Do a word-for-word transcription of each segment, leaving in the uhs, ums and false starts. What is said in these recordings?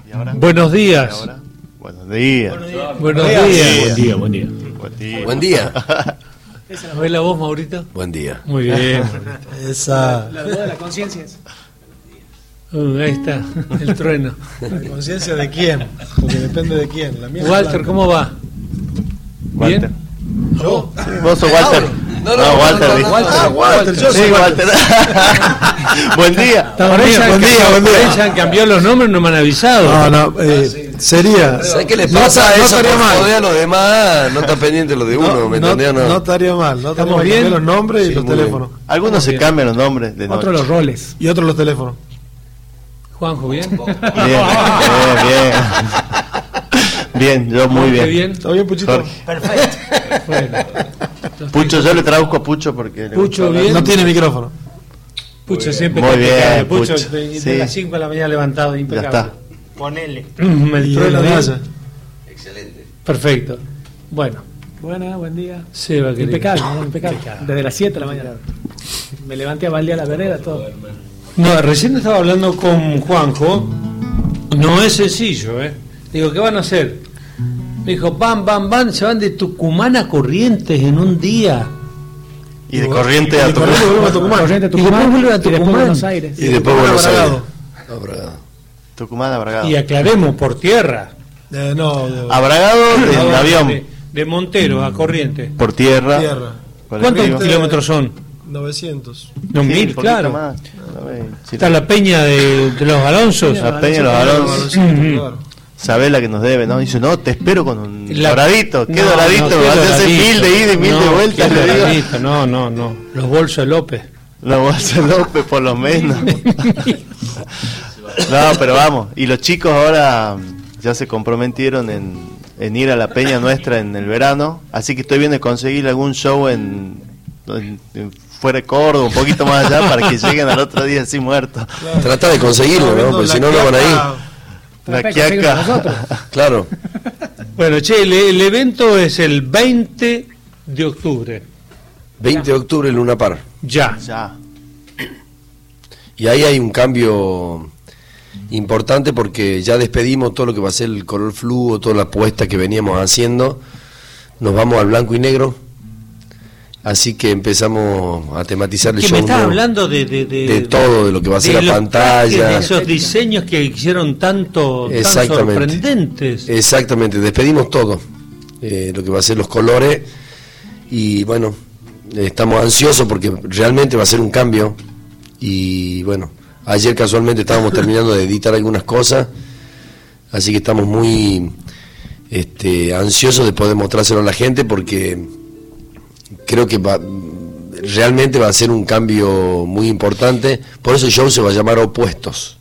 ¿Y ahora? Buenos días. ¿Y ahora? Buenos días. Buenos días. Buenos días. Buen día, buen día. Buen día. Buen día. ¿Ves la voz, Maurito? Buen día. Muy bien. Esa. La voz de la conciencia es. Uh, ahí está, el trueno. ¿La conciencia de quién? Porque depende de quién. La mía es Walter, blanca. ¿cómo va? Walter. ¿Bien? ¿Yo? Sí, vos sos Walter. No, no, No, Walter. no, no, dijo. no, Ah, Walter, yo Sí, soy Walter. Buen día. Por ahí ya buen día, han- buen día. por ahí ya han cambiado los nombres, no me han avisado. No, no, eh, sería. ¿Sabes qué le No pasa ta- a no eso? estaría Por mal. joder a los demás, no está pendiente lo de uno, No, ¿me no, entendés o no no? estaría mal. No estaría ¿Estamos mal bien? cambiar los nombres Sí, y los muy teléfonos. Algunos se bien. cambian los nombres de noche. Otro los roles. Y otros los teléfonos. Juanjo, ¿bien? Bien, bien, bien. Bien, yo muy Qué bien. ¿Está bien, Puchito? Jorge. Perfecto. Bueno. Pucho, yo le traduzco a Pucho porque... le Pucho, gusta bien. No tiene micrófono. Pucho siempre Muy está bien, impecable. Pucho, Pucho. de, de Sí. las cinco de la mañana levantado, Ya impecable. está. Ponele. Mm, El Y trueno la bien. medalla. Excelente. Perfecto. Bueno, Buena, buen día. Seba, querido. Impecable, ¿no? Impecable. Desde las siete de la mañana. Me levanté a baldear la vereda, todo. No, recién estaba hablando con Juanjo. No es sencillo, ¿eh? Digo, ¿qué van a hacer? Me dijo, van, van, van, se van de Tucumán a Corrientes en un día. Y de corriente a Y tu... corriente volvemos a Tucumán. Corriente a Y después Tucumán vuelve a y después Tucumán. Buenos Aires. Y después Buenos Aires. Bragado. No, Bragado. Tucumán a Bragado. Y aclaremos, por tierra. Eh, no, de- A Bragado en De, avión. de Montero a Corrientes. Por tierra. tierra. por el ¿Cuántos río. kilómetros son? novecientos. No, Sí, mil, un poquito claro. más. A ver, sí. Está la peña de, de los Alonsos. La Peña de los Alonsos. Claro. Sabés la que nos debe, ¿no? Dice, no, te espero con un La- doradito. ¿Qué No, doradito? no, qué Vas a hacer doradito. mil de ida y mil No, de vuelta. qué le digo. doradito. No, no, no. Los bolsos de López. La bolsa López, por lo menos. No, pero vamos. Y los chicos ahora mm, ya se comprometieron en, en ir a la peña nuestra en el verano. Así que estoy viendo de conseguir algún show en, en- en fuera de Córdoba, un poquito más allá, para que lleguen al otro día así muertos. Trata de conseguirlo, ¿no? Porque si no, no van a ir. La Perfecto, seguimos quiaca. nosotros. Claro. Bueno, che, el, el evento es el veinte de octubre. veinte de octubre, Luna Par. Ya. Ya. Y ahí hay un cambio importante porque ya despedimos todo lo que va a ser el color fluo, toda la apuesta que veníamos haciendo. Nos vamos al blanco y negro. Así que empezamos a tematizar el Que show. me estás nuevo. hablando de, de, de, De todo, de lo que va a ser de la los pantalla. trajes, de esos diseños que hicieron tanto tan Exactamente. sorprendentes. Exactamente, despedimos todo, eh, lo que va a ser los colores y bueno, eh, estamos ansiosos porque realmente va a ser un cambio y bueno, ayer casualmente estábamos terminando de editar algunas cosas, así que estamos muy este, ansiosos de poder mostrárselo a la gente porque creo que va, realmente va a ser un cambio muy importante, por eso el show se va a llamar Opuestos.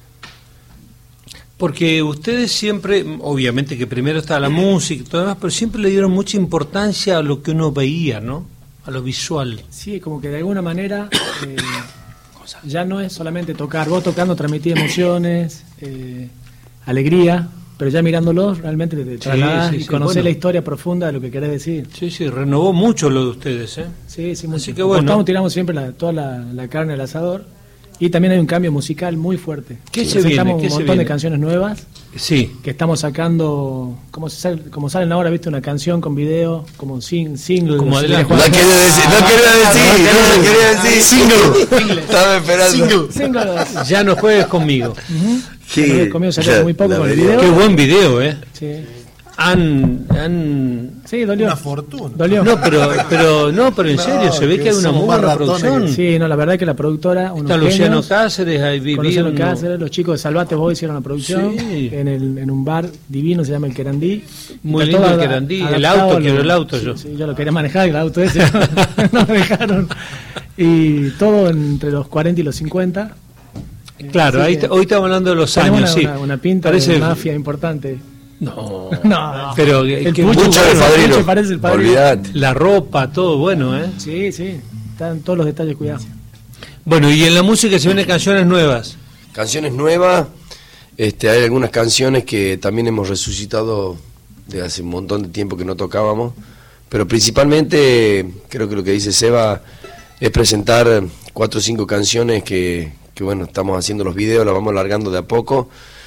Porque ustedes siempre, obviamente que primero está la música y todo lo demás, pero siempre le dieron mucha importancia a lo que uno veía, ¿no? A lo visual. Sí, como que de alguna manera eh, ya no es solamente tocar. Vos tocando transmitís emociones, eh, alegría, pero ya mirándolos realmente te trasladás sí, y sí, conocés bueno. la historia profunda de lo que querés decir. Sí, sí, renovó mucho lo de ustedes, ¿eh? Sí, sí, mucho. Así que bueno. Estamos tirando siempre la- toda la, la carne al asador y también hay un cambio musical muy fuerte. ¿Qué se viene? Presentamos ¿Qué un se montón viene? de canciones nuevas Sí. que estamos sacando, como, se sal- como salen ahora, viste, una canción con video, como sin, single. Como no sé, adelante. Juan- No quería decir, no quería decir, no quería decir. Single. Estaba esperando. Singles. Ya no juegues conmigo. Sí, conmigo salió muy poco la con el verdad. video. Qué buen video, ¿eh? Sí, Han, han... sí, dolió. Una fortuna. Dolió. No, pero, pero, no, pero en No, serio, se ve que que hay una somos muy más buena ratones producción. Sí, no, la verdad que la productora, unos Está Luciano genios, Cáceres, ahí con viví Luciano uno- Cáceres, los chicos de Salvate Boy hicieron la producción Sí. en, el, en un bar divino, se llama El Querandí. Muy Está lindo todo el ada- Querandí, el adaptado auto, a lo- quiero el auto sí, yo. sí, yo lo quería manejar, el auto ese, no me dejaron. Y todo entre los cuarenta y los cincuenta. Claro, Así ahí que te- hoy estamos hablando de los tenemos años, una, sí. una, una pinta Parece de mafia importante. No, No, pero el que- Pucho, Mucho de el padrino. Pucho parece el padrino. Olvidate. la ropa, todo bueno, ¿eh? Sí, sí, están todos los detalles cuidados. Bueno, y en la música se vienen canciones nuevas. Canciones nuevas, este, hay algunas canciones que también hemos resucitado de hace un montón de tiempo que no tocábamos, pero principalmente creo que lo que dice Seba es presentar cuatro o cinco canciones que, que bueno, estamos haciendo los videos, las vamos largando de a poco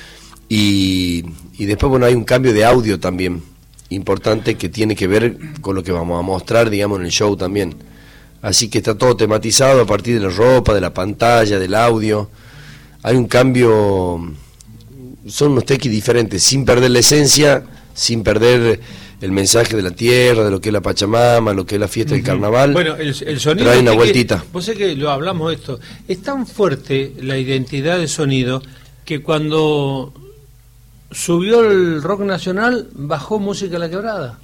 Y, y después, bueno, hay un cambio de audio también importante que tiene que ver con lo que vamos a mostrar, digamos, en el show también. Así que está todo tematizado a partir de la ropa, de la pantalla, del audio. Hay un cambio, son unos tequis diferentes, sin perder la esencia, sin perder el mensaje de la tierra, de lo que es la Pachamama, lo que es la fiesta del carnaval. Bueno, el, el sonido... Trae una que, vueltita. Vos sé que lo hablamos de esto. Es tan fuerte la identidad de sonido que cuando subió el rock nacional, bajó Música a la Quebrada.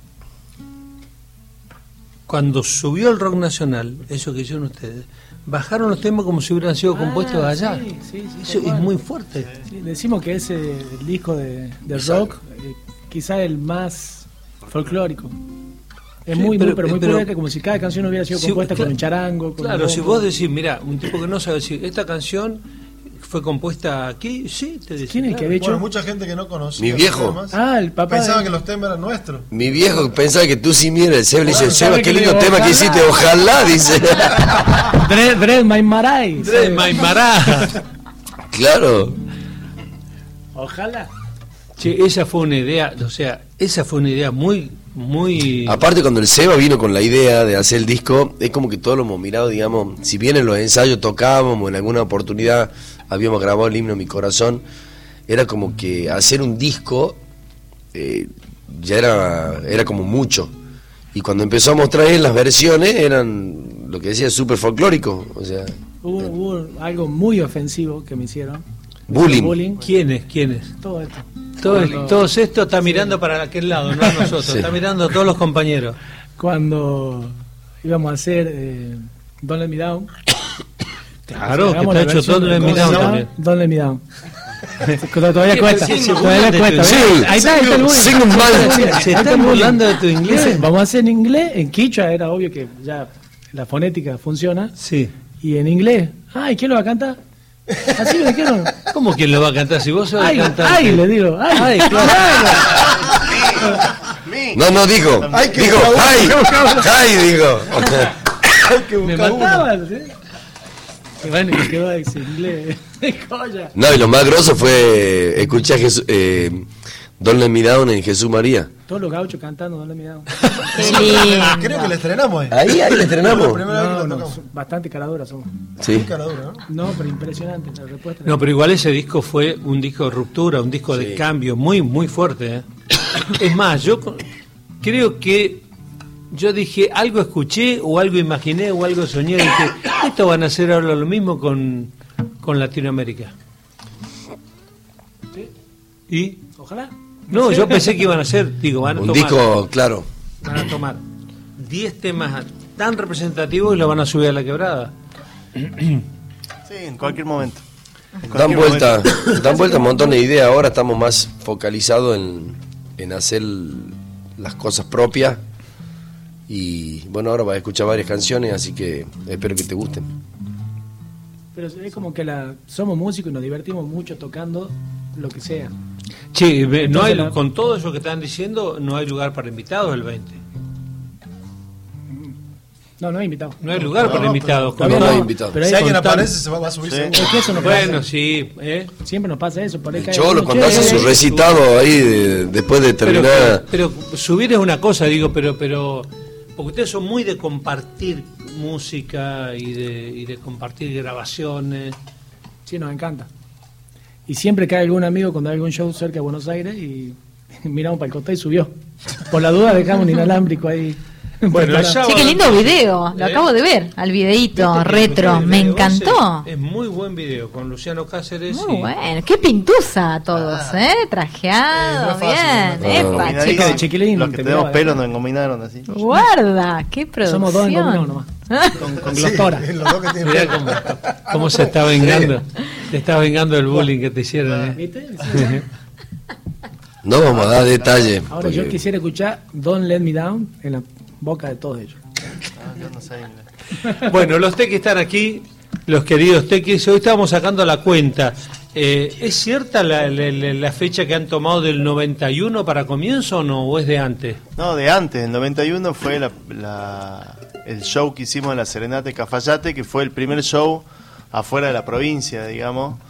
Cuando subió el rock nacional, eso que hicieron ustedes, bajaron los temas como si hubieran sido compuestos Ah, allá. sí, sí, sí, eso es igual. muy fuerte. Sí, decimos que es eh, el disco de, de rock, eh, quizá el más folclórico. Es Sí, muy, pero- muy, pero muy pero- pureta, como si cada canción hubiera sido Sí, compuesta cla- con un charango. Con Claro, un si bombo. vos decís, mira, un tipo que no sabe decir, esta canción fue compuesta aquí, sí, te decís. ¿Quién es el que claro. había hecho? Bueno, mucha gente que no conocía. Mi viejo. los temas, Ah, el papá. pensaba de- que los temas eran nuestros. Mi viejo pensaba que tú sí mira el Seba, le dice, Claro, Seba, sabe qué que lindo le digo, tema que ojalá. hiciste, ojalá, dice. Dred, Dred Maimaray. Dre Maimará. Claro. Ojalá. Che, esa fue una idea, o sea, esa fue una idea muy, muy... Aparte, cuando el Seba vino con la idea de hacer el disco, es como que todos lo hemos mirado, digamos, si bien en los ensayos tocábamos, en alguna oportunidad habíamos grabado el himno Mi Corazón, era como que hacer un disco eh, ya era, era como mucho. Y cuando empezó a mostrar él las versiones, eran lo que decía súper folclórico, o sea, Hubo, hubo algo muy ofensivo que me hicieron. bullying. Bullying. ¿Quiénes? ¿Quiénes? Todo esto. Todo, Cuando- todo esto está mirando para aquel lado, no a nosotros, Sí. está mirando a todos los compañeros. Cuando íbamos a hacer eh, Don't Let Me Down. Claro, que Hagamos está la hecho versión todo de en mi Don't Let Me down Down, también. Don't Let Me Down. Todavía Sí, cuesta. sí, sí, Todavía sí, cuesta. sí, ¿ves? Ahí está, ahí está el bullying. Sing 'em mal. Se Ahí está están el bullying. burlando de tu inglés. Dice, vamos a hacer en inglés, en quichua era obvio que ya la fonética funciona. Sí. Y en inglés, ay, ¿quién lo va a cantar? Así me dijeron. ¿Cómo que lo va a cantar? Si vos sos el Ay, cantante. ay, le digo, ay, Ay, claro. No, no, dijo, Hay que dijo, buscar- ¡ay! ¡ay! Dijo. Hay que Me buscar uno. mataban, ¿sí? Y bueno, y quedó ese inglés de joya. No, y lo más grosso fue escuchar Jesús, eh, Don't Let Me Down en Jesús María. Todos los gauchos cantando, no le miramos. Qué lindo. Creo que le estrenamos ahí. Ahí, ahí le estrenamos. La primera vez que No, lo no, tocamos. son bastante caraduras somos. Sí. Muy cara dura, ¿no? No, pero impresionante la respuesta. No, pero igual ese disco fue un disco de ruptura, un disco de cambio muy, muy fuerte. ¿eh? Es más, yo co- creo que yo dije, algo escuché o algo imaginé o algo soñé. Dije, esto van a hacer ahora lo mismo con, con Latinoamérica. ¿Y? Ojalá. No, yo pensé que iban a hacer, digo, van a Un tomar, disco, claro. van a tomar diez temas tan representativos y lo van a subir a la quebrada. Sí, en cualquier momento. En Dan cualquier vuelta, momento. dan vuelta un montón de ideas. Ahora estamos más focalizados en, en hacer las cosas propias. Y bueno, ahora vas a escuchar varias canciones, así que espero que te gusten. Pero es como que la, somos músicos y nos divertimos mucho tocando lo que sea. Che, ve, no hay, Entonces la- con todo eso que están diciendo, no hay lugar para invitados el veinte. No, no hay invitado. No hay lugar No, para no, invitados. pero- con no hay todo. invitados. Pero Si hay alguien con tan- aparece, se va, va a subir Sí. seguro. Es que eso nos Bueno, pasa. sí, ¿eh? Siempre nos pasa eso. Por ahí El cae Cholo, uno, cuando che, hace su eh, recitado ahí, de- después de Pero, terminar. pero subir es una cosa, digo, pero pero porque ustedes son muy de compartir música y de, y de compartir grabaciones. Sí, nos encanta. Y siempre cae algún amigo cuando hay algún show cerca de Buenos Aires y miramos para el costado y subió. Por la duda dejamos un inalámbrico ahí. Bueno, preparado. ya- Sí, qué lindo video. Lo ¿Eh? acabo de ver, al videíto ¿Viste que retro. el Me video encantó. Es, es muy buen video con Luciano Cáceres. Muy y- bueno. Qué pintuza todos, ¿eh? Trajeado, Eh, no es fácil, bien. no. Epa, Engominadísimo. chica de chicos. chiquilín, Los que te tenemos miraba, pelo ¿eh? nos engominaron así. Guarda, qué producción. Somos dos engominados nomás. Con, con Sí, glostora. los dos que tienen Mirá pelo. cómo, cómo se está vengando. Te está vengando el bullying que te hicieron. ¿eh? ¿Viste? Sí. No vamos a dar detalles. Ahora yo porque- quisiera escuchar Don't Let Me Down en la boca de todos ellos. Ah, yo no sé inglés. Bueno, los tequis están aquí, los queridos tequis. Hoy estamos sacando la cuenta. Eh, ¿Es cierta la, la- la- la fecha que han tomado del noventa y uno para comienzo o no? ¿O es de antes? No, de antes, el noventa y uno fue la, la- el show que hicimos en la Serenata de Cafayate, que fue el primer show afuera de la provincia, digamos.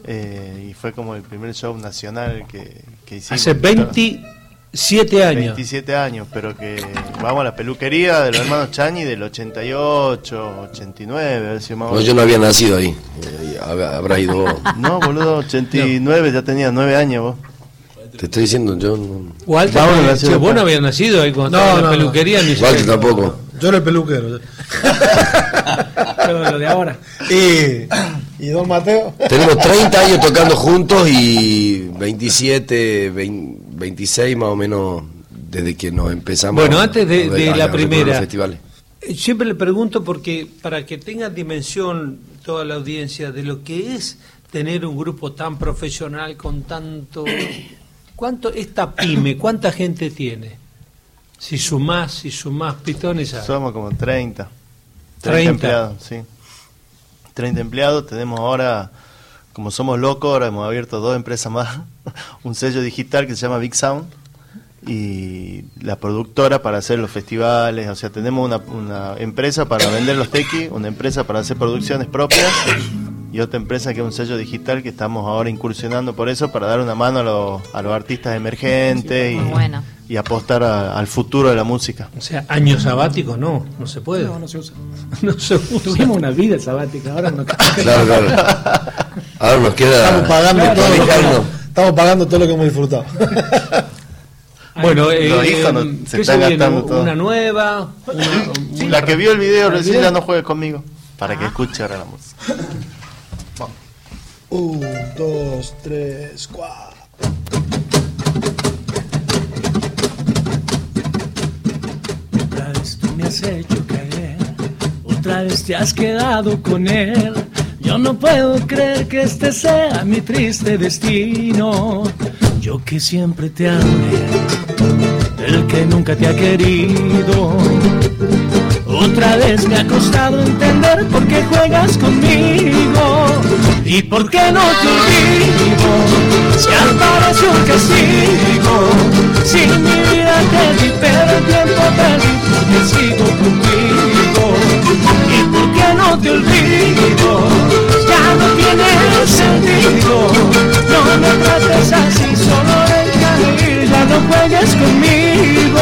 eh, y fue como el primer show nacional que, que hicimos. Hace veintisiete años. veintisiete años, pero que vamos a la peluquería de los hermanos Chañi del ochenta y ocho, ochenta y nueve, a ver si más o No, menos. yo no había nacido ahí. Eh, hab- Habrás ido vos. No, boludo, ochenta y nueve, ya tenía nueve años vos. Te estoy diciendo, yo no. Walter, Vamos a la che, ciudad. vos no habías nacido ahí cuando No, estaba en la no, no. peluquería ni Walter siquiera. tampoco. Yo era el peluquero. Pero lo de ahora. Y, y don Mateo. Tenemos treinta años tocando juntos y veintisiete, veinte, veintiséis más o menos desde que nos empezamos. Bueno, antes de, a- de a- la a recorrer primera, los festivales. eh, siempre le pregunto porque para que tenga dimensión toda la audiencia de lo que es tener un grupo tan profesional con tanto... ¿Cuánto esta pyme, cuánta gente tiene? Si sumás, si sumás pitones a... Somos como treinta. treinta. treinta empleados, sí. treinta empleados, tenemos ahora, como somos locos, ahora hemos abierto dos empresas más, un sello digital que se llama Big Sound y la productora para hacer los festivales, o sea, tenemos una, una empresa para vender los tequis, una empresa para hacer producciones propias y otra empresa que es un sello digital que estamos ahora incursionando por eso, para dar una mano a los, a los artistas emergentes y, Bueno. y apostar a- al futuro de la música. O sea, año sabático no, no se puede. No, no se usa. No se usa. Tuvimos una vida sabática, ahora no. Claro, claro. Ahora nos queda. Estamos pagando, Claro, todo lo que, dedicarnos. estamos pagando todo lo que hemos disfrutado. Bueno, eh, Los hijos no- ¿qué se están viene? gastando todo. Una nueva, una, una- La que vio el video recién video? ya no juegue conmigo, para que escuche ahora la música. Un, dos, tres, cuatro. Otra vez tú me has hecho caer, otra vez te has quedado con él. Yo no puedo creer que este sea mi triste destino. Yo que siempre te amé, el que nunca te ha querido. Otra vez me ha costado entender por qué juegas conmigo y por qué no te olvido. Si aparece un castigo, si mi vida te di, pero el tiempo perdí porque sigo contigo. Y por qué no te olvido, ya no tiene sentido. No me trates así, solo déjame ir, ya no juegues conmigo.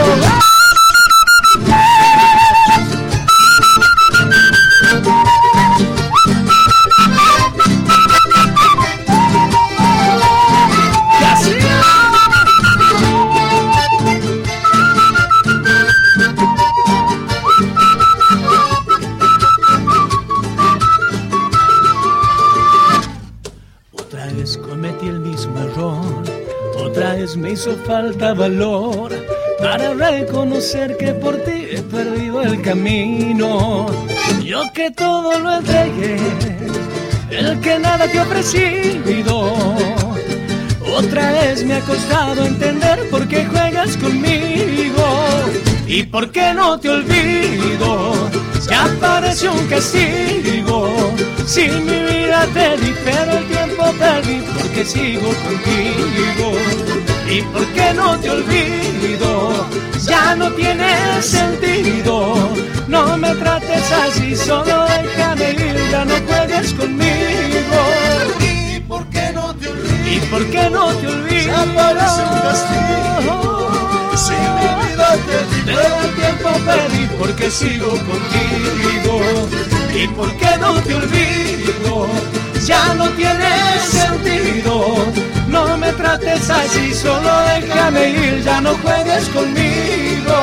Otra vez cometí el mismo error, otra vez me hizo falta valor para reconocer que por ti he perdido el camino. Yo que todo lo entregué, el que nada te he ofrecido. Otra vez me ha costado entender por qué juegas conmigo y por qué no te olvido. Ya parece un castigo, si mi vida te di, pero el tiempo perdí porque sigo contigo. Y por qué no te olvido, ya no tiene sentido. No me trates así, solo déjame ir, ya no juegues conmigo. ¿Y por qué no te olvido? ¿Y por qué no te olvido? Ya parece un castigo, si mi vida te di, pero el tiempo perdí porque sigo contigo. ¿Y por qué no te olvido? Ya no tiene sentido. No me trates así, solo déjame ir, ya no juegues conmigo.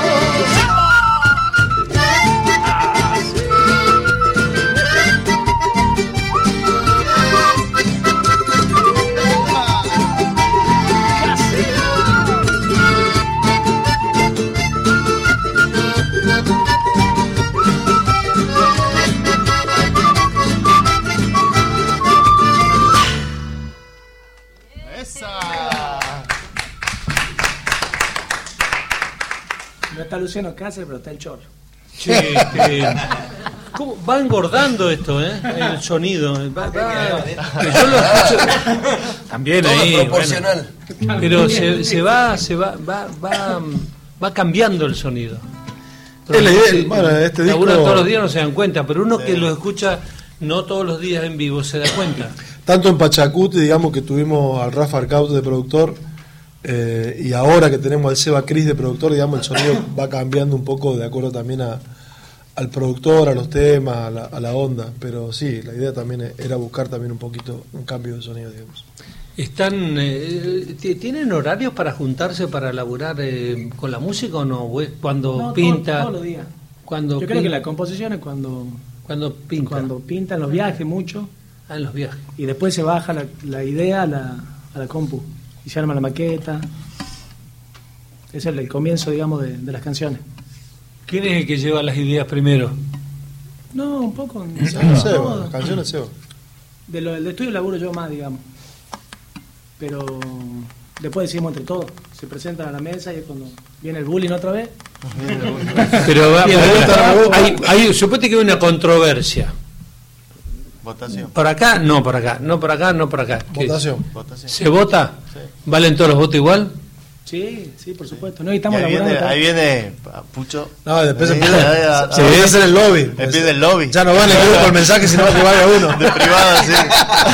No está Luciano Cáceres, pero está el Cholo. Che, que- ¿cómo? Va engordando esto, ¿eh? El sonido. Va- va- yo lo escucho también Todo ahí. proporcional. bueno. pero se, se va, se va, va, va, va cambiando el sonido. Es la idea, Sí, bueno, este laburan disco- todos los días, no se dan cuenta, pero uno que lo escucha no todos los días en vivo se da cuenta. tanto en Pachacuti, digamos que tuvimos al Rafa Arcaute de productor, eh, y ahora que tenemos al Seba Cris de productor, digamos, el sonido va cambiando un poco de acuerdo también a, al productor, a los temas, a la, a la onda, pero sí, la idea también era buscar también un poquito un cambio de sonido, digamos. ¿Están, eh, ¿Tienen horarios para juntarse para laburar eh, con la música o no? ¿O es cuando no, pinta? Todos los días. Cuando Yo pinta, creo que la composición es cuando, cuando pinta. Cuando pintan los viajes mucho. Ah, en los viajes. Y después se baja la, la idea a la, a la compu y se arma la maqueta. Ese es el, el comienzo, digamos, de, de las canciones. ¿Quién es el que lleva las ideas primero? No, un poco. Seba, Seba, las canciones Seba. De lo, del estudio laburo yo más, digamos. Pero después decidimos entre todos. Se presentan a la mesa y es cuando viene el bullying otra vez. Pero va, va, hay, hay, suponete que hay una controversia. Votación. Por acá, no por acá, no por acá, no por acá. Votación. ¿Se vota? Sí. ¿Valen todos los votos igual? Sí, sí, por supuesto. No, y estamos y ahí, viene, ahí viene Pucho. No, después ahí empieza, ahí, ahí, se empieza a hacer el lobby. Empieza el lobby. Ya no van en el grupo el mensaje, sino que vaya uno. De privado, sí.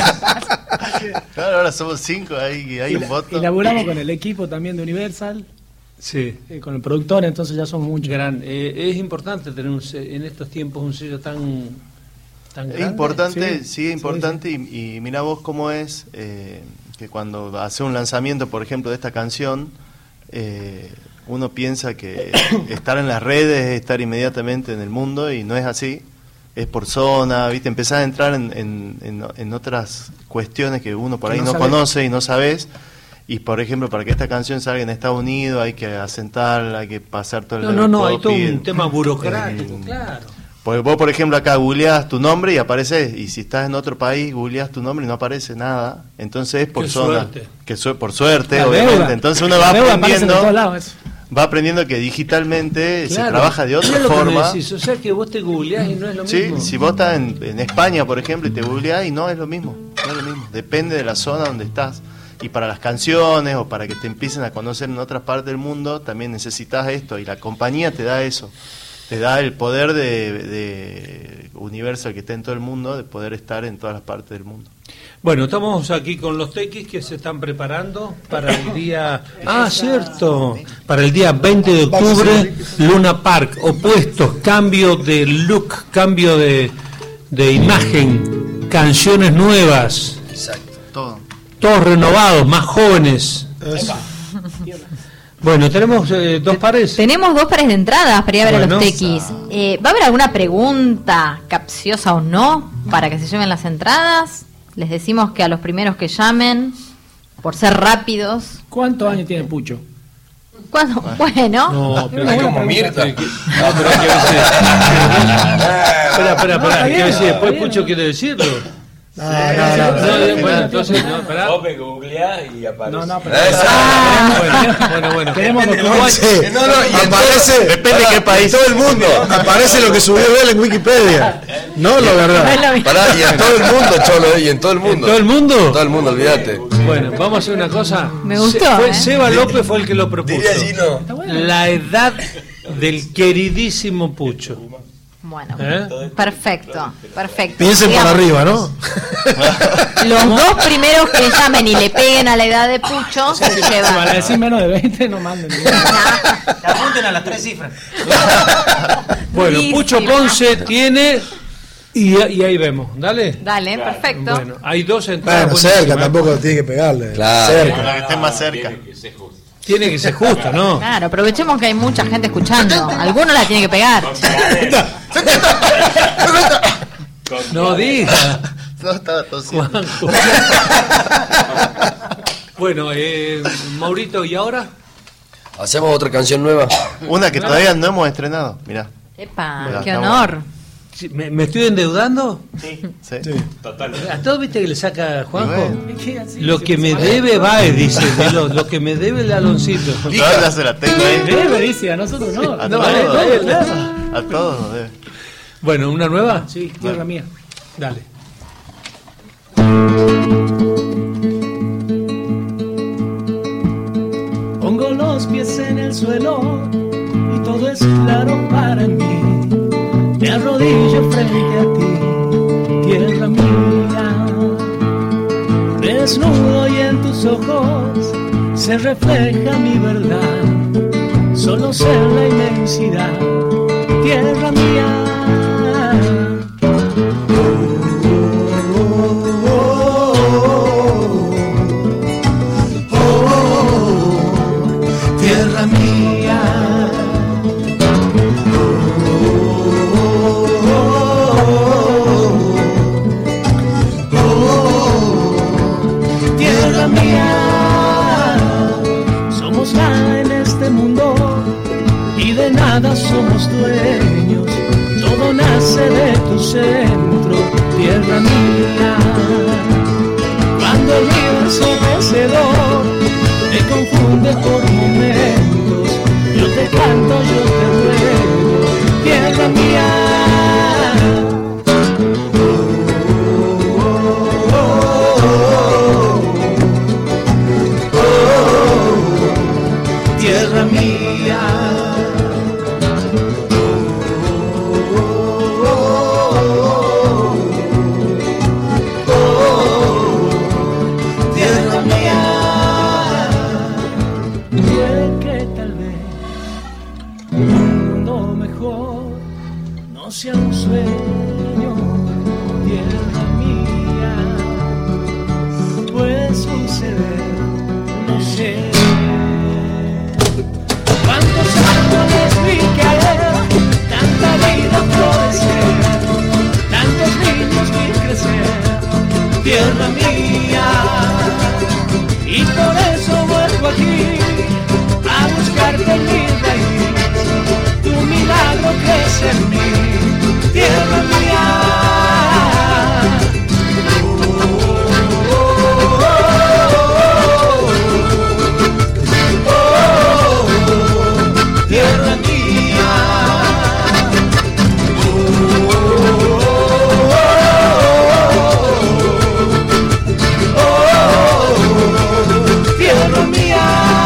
Claro, ahora somos cinco, hay, hay y un la, voto. Y laburamos con el equipo también de Universal. Sí. Eh, con el productor, entonces ya son muchos. Gran, eh, es importante tener un, en estos tiempos un sello tan, tan grande. Es importante, sí, sí, es importante. Sí, sí. Y, y mira vos cómo es eh, que cuando hace un lanzamiento, por ejemplo, de esta canción, eh, uno piensa que estar en las redes es estar inmediatamente en el mundo y no es así. Es por zona, ¿viste? Empezás a entrar en, en, en, en otras cuestiones que uno por ahí no, no sabes. conoce y no sabes. Y por ejemplo, para que esta canción salga en Estados Unidos hay que asentarla, hay que pasar todo el No, no, no, hay todo copy, un tema burocrático, eh, claro. Porque vos, por ejemplo, acá googleás tu nombre y apareces, y si estás en otro país, googleás tu nombre y no aparece nada. Entonces es por Qué zona. suerte. Que su por suerte, La obviamente. deuda. Entonces uno va La deuda aparece en todos aprendiendo, lados, eso. va aprendiendo que digitalmente Claro. se trabaja de otra Mira lo que me forma. decís, o sea que vos te googleás y no es lo Sí, mismo. si vos estás en, en España, por ejemplo, y te googleás y no es lo mismo, no es lo mismo. Depende de la zona donde estás. Y para las canciones o para que te empiecen a conocer en otras partes del mundo, también necesitas esto. Y la compañía te da eso. Te da el poder de, de Universal, que está en todo el mundo, de poder estar en todas las partes del mundo. Bueno, estamos aquí con los tequis que se están preparando para el día... Ah, cierto. Para el día veinte de octubre, Luna Park. Opuestos, cambio de look, cambio de, de imagen, canciones nuevas. Exacto. Todo. Todos renovados, más jóvenes. Eso. Bueno, tenemos eh, dos pares. Tenemos dos pares de entradas para ir a ver Bueno. a los tequis. Eh, ¿Va a haber alguna pregunta capciosa o no para que se lleven las entradas? Les decimos que a los primeros que llamen, por ser rápidos. ¿Cuántos años tiene Pucho? ¿Cuándo? Bueno, No, pero Es como Mirta. No, pero hay que ver si- Espera, espera, espera. Hay que ver si después Pucho quiere decirlo. No, no, no. No, bueno, entonces, no, espera. Vos me googleás y aparece. No, no, pero. Bueno, bueno, bueno. Queremos Igual- Sí, No, no, y aparece, Depende de qué país. todo el mundo, aparece lo que subió él en Wikipedia. No, la verdad. no es lo mismo. Pará, y en todo el mundo, Cholo, y en todo el ¿En mundo. todo el mundo? Todo el mundo, olvídate. Bueno, vamos a hacer una cosa. Me gustó, Se- fue ¿eh? Seba López fue el que lo propuso. Diría Gino. La edad del queridísimo Pucho. Bueno, ¿Eh? perfecto, perfecto. Piensen para Digamos, arriba, ¿no? Los dos primeros que llamen y le peguen a la edad de Pucho se Para llevan. decir menos de veinte, no manden. Apunten a las tres cifras. Bueno, Buenísimo. Pucho Ponce tiene y, y ahí vemos. Dale. Dale, perfecto. Bueno, hay dos entradas. Bueno, cerca, buenísimas. tampoco tiene que pegarle. Claro. Cerca. Para que esté más cerca. Tiene que ser justo, ¿no? Claro, aprovechemos que hay mucha gente escuchando. Alguno la tiene que pegar. No diga. No estaba tosiendo. Juanjo. Bueno, eh, Maurito, ¿y ahora? Hacemos otra canción nueva. Una que todavía no hemos estrenado, mirá. Epa, Bueno, qué está honor. Sí, ¿Me, me estoy endeudando? Sí. Sí. ¿A todos viste que le saca Juanjo? Bueno. Lo que me debe va, dice. de Lo, lo que me debe el Aloncito. Todavía se la tengo ahí. Debe, dice, a nosotros no. A No, todos, a él, claro. a todos nos debe. Bueno, ¿una nueva? Sí, tierra mía. Dale. Pongo los pies en el suelo y todo es claro para mí. Me arrodillo frente a ti, tierra mía. desnudo y en tus ojos se refleja mi verdad. Solo sé la inmensidad, tierra mía. Tierra mía, tierra mía, somos nada en este mundo y de nada somos dueños. Todo nace de tu centro, tierra mía. Cuando el río ensordecedor me confunde por momentos, yo te canto, yo te ruego, tierra mía. Oh, oh, oh, oh, tierra mía. No sea un sueño, tierra mía, puede suceder, no sé. Cuántos árboles vi caer, tanta vida florecer, tantos niños vi crecer, tierra mía. Y por eso vuelvo aquí a buscarte en mi raíz. Tu milagro crece en mí, tierra mía. Oh, oh, oh, oh, oh, tierra mía. Oh, oh, oh, tierra mía.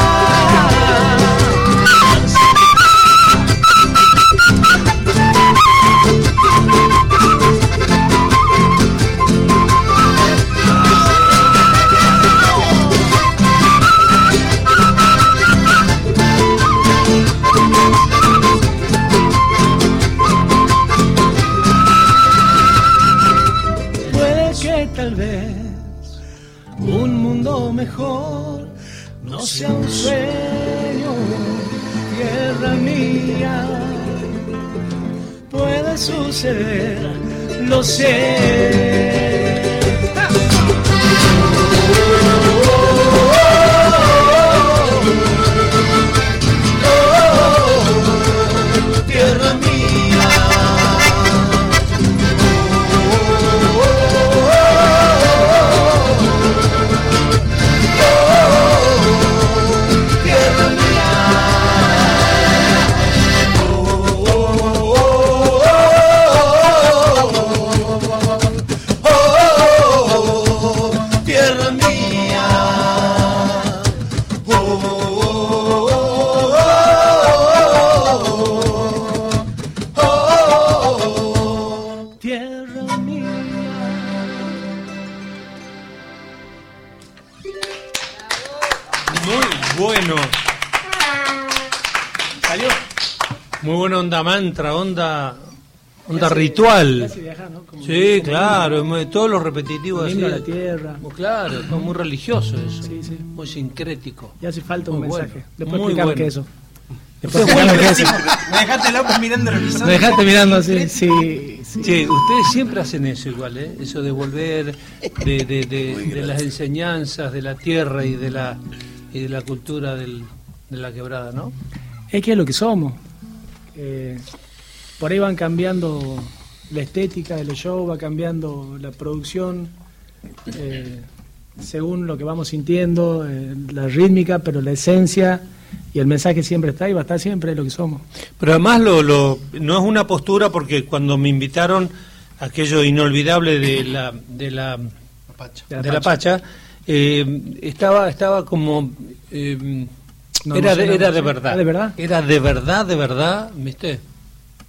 Tal vez un mundo mejor no sea un sueño, tierra mía. Puede suceder, lo sé. Tierra mía. Muy buena onda mantra, onda onda ritual. Viajar, ¿no? Como sí, como claro, muy, todo lo repetitivo un así. himno a la tierra. Muy claro, es muy religioso eso. Sí, sí. Muy sincrético. Y hace falta un muy mensaje. Bueno. Después Muy explicar bueno. qué es eso. Después explicar qué es eso. Me dejaste loco mirando revisando. Me dejaste mirando así, sí, sí. Sí, ustedes siempre hacen eso igual, ¿eh? Eso de volver de, de, de, de las enseñanzas de la tierra y de la y de la cultura del, de la quebrada, ¿no? Es que es lo que somos. Eh, por ahí van cambiando la estética de los shows, va cambiando la producción eh, según lo que vamos sintiendo, eh, la rítmica, pero la esencia y el mensaje siempre está y va a estar siempre lo que somos. Pero además lo, lo no es una postura, porque cuando me invitaron a aquello inolvidable de la de la Pacha. de la Pacha, eh, estaba estaba como eh, No, era, no sé, de, no, era no de sé. verdad. ¿Era de verdad? Era de verdad, de verdad, ¿viste?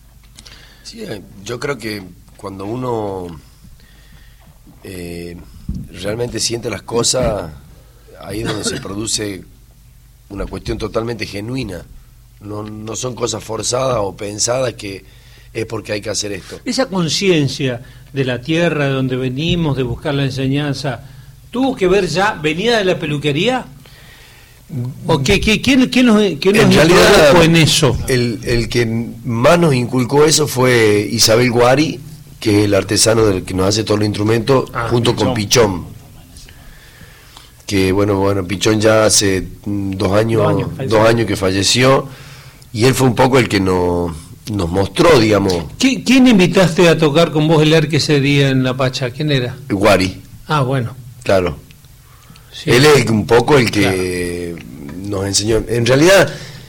Sí, yo creo que cuando uno eh, realmente siente las cosas, ahí es donde se produce una cuestión totalmente genuina. No, no son cosas forzadas o pensadas que es porque hay que hacer esto. Esa conciencia de la tierra, de donde venimos, de buscar la enseñanza, ¿tuvo que ver ya, venía de la peluquería? ¿O qué, qué, quién, quién nos, quién nos En realidad, introdujo en eso? El, el que más nos inculcó eso fue Isabel Guari, que es el artesano del que nos hace todos los instrumentos, Ah, junto Pichón. con Pichón. Que bueno, bueno, Pichón ya hace mm, dos años, Dos años, dos falleció. años que falleció, y él fue un poco el que nos, nos mostró, digamos, ¿Qui- ¿Quién invitaste a tocar con vos el arque ese día en La Pacha? ¿Quién era? Guari, Ah, bueno. claro. Sí. Él es un poco el que nos enseñó. En realidad,